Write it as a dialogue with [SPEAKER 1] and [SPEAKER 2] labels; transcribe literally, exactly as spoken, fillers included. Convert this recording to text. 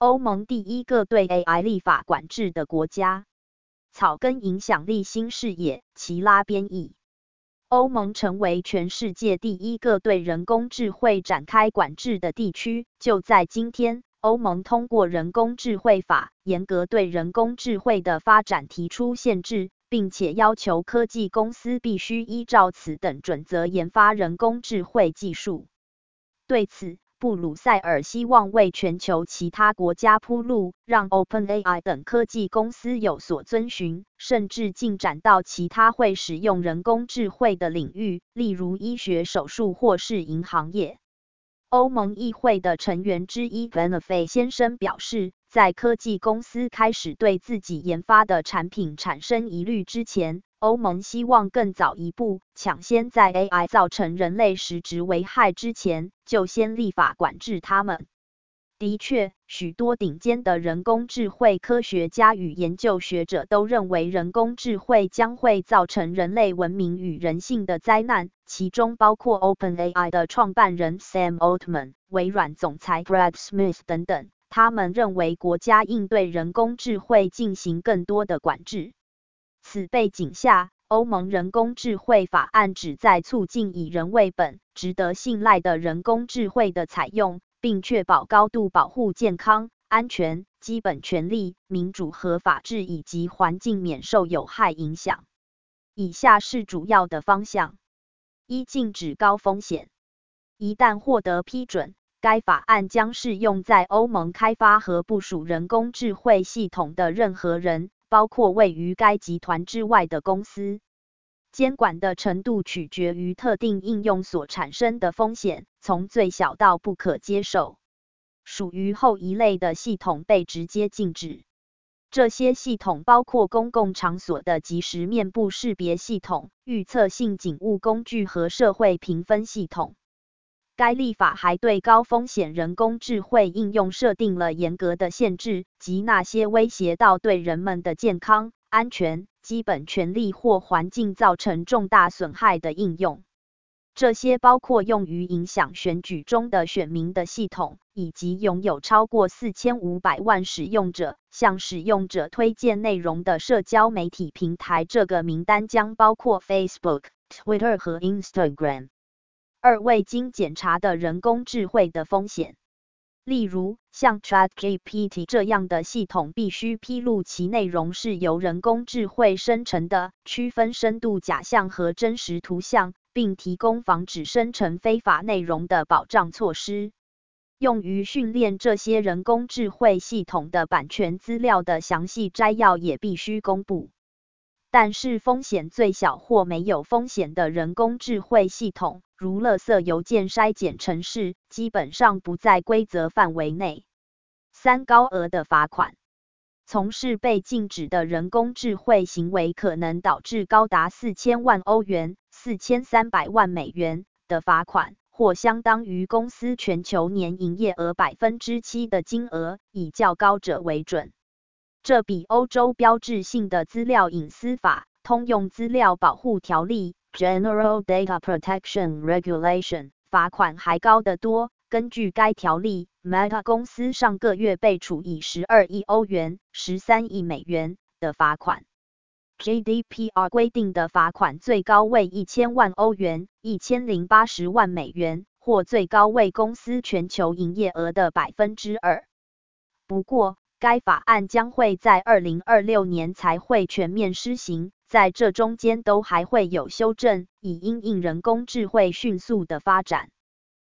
[SPEAKER 1] 欧盟第一个对 A I 立法管制的国家。草根影响力新视野，齐拉编译。欧盟成为全世界第一个对人工智慧展开管制的地区。就在今天，欧盟通过人工智慧法，严格对人工智慧的发展提出限制，并且要求科技公司必须依照此等准则研发人工智慧技术。对此，布鲁塞尔希望为全球其他国家铺路，让 OpenAI 等科技公司有所遵循，甚至进展到其他会使用人工智慧的领域，例如医学手术或是银行业。欧盟议会的成员之一 Benefei 先生表示，在科技公司开始对自己研发的产品产生疑虑之前，欧盟希望更早一步，抢先在 A I 造成人类实质危害之前，就先立法管制它们。的确，许多顶尖的人工智慧科学家与研究学者都认为人工智慧将会造成人类文明与人性的灾难，其中包括 OpenAI 的创办人 Sam Altman、微软总裁 Brad Smith 等等。他们认为国家应对人工智慧进行更多的管制。此背景下，欧盟人工智慧法案旨在促进以人为本、值得信赖的人工智慧的采用，并确保高度保护健康、安全、基本权利、民主和法治以及环境免受有害影响。以下是主要的方向：一、禁止高风险。一旦获得批准，该法案将适用在欧盟开发和部署人工智慧系统的任何人，包括位于该集团之外的公司。监管的程度取决于特定应用所产生的风险，从最小到不可接受。属于后一类的系统被直接禁止。这些系统包括公共场所的即时面部识别系统、预测性警务工具和社会评分系统。该立法还对高风险人工智慧应用设定了严格的限制，即那些威胁到对人们的健康、安全、基本权利或环境造成重大损害的应用。这些包括用于影响选举中的选民的系统，以及拥有超过四千五百万使用者、向使用者推荐内容的社交媒体平台。这个名单将包括 Facebook、Twitter 和 Instagram。二、未经检查的人工智慧的风险。例如，像 ChatGPT 这样的系统必须披露其内容是由人工智慧生成的，区分深度假象和真实图像，并提供防止生成非法内容的保障措施。用于训练这些人工智慧系统的版权资料的详细摘要也必须公布。但是风险最小或没有风险的人工智慧系统，如垃圾邮件筛检程式，基本上不在规则范围内。三、高额的罚款。从事被禁止的人工智慧行为可能导致高达四千万欧元、四千三百万美元的罚款，或相当于公司全球年营业额 百分之七 的金额，以较高者为准。这比欧洲标志性的资料隐私法、通用资料保护条例 General Data Protection Regulation 罚款还高得多。根据该条例， Meta 公司上个月被处以十二亿欧元、十三亿美元的罚款。G D P R 规定的罚款最高为一千万欧元、一千零八十万美元，或最高为公司全球营业额的 百分之二。不过，该法案将会在二零二六年才会全面施行，在这中间都还会有修正，以因应人工智慧迅速的发展。